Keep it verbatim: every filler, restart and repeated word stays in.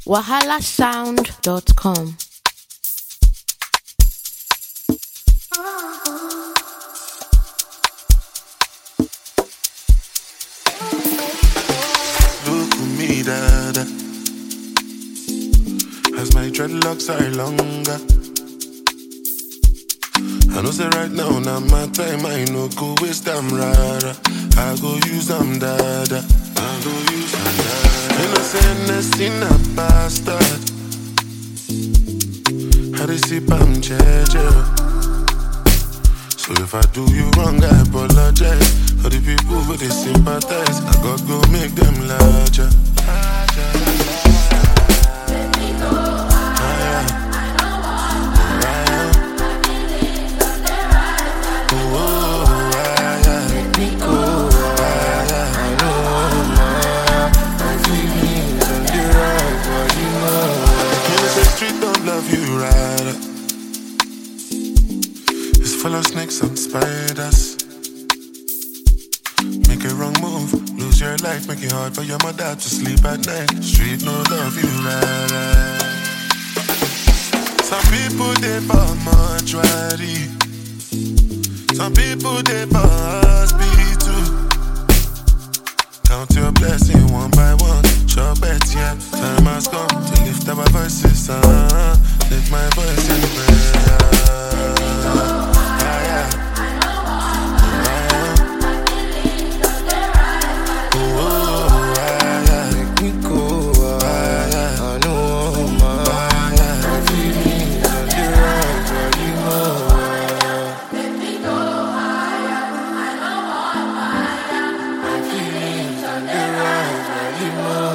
wahala sound dot com. Look at me, dada, as my dreadlocks are longer. I know say right now, now my time, I no go waste them, rara. I go use them, dada. I go use them, dada. Innocent in a bastard. How they see I'm jeje. So if I do you wrong, I apologize. For the people who they sympathize, I gotta go make them larger. You right up. It's full of snakes and spiders. Make a wrong move, lose your life, make it hard for your mother to sleep at night. Street no love you right up. Some people they for mortuary. Some people they for hospital. Count your blessing one by one. Sure bet, yeah. Time has come to lift our voices, uh lift my voice in prayer. Ah, yeah. Ah, oh, ah, yeah. Make me go, ah, yeah. I know, man. Ah, yeah. My feelings are the right, but you know. Make me go, ah, yeah. I know, ah, yeah. My feelings are the right, but you know.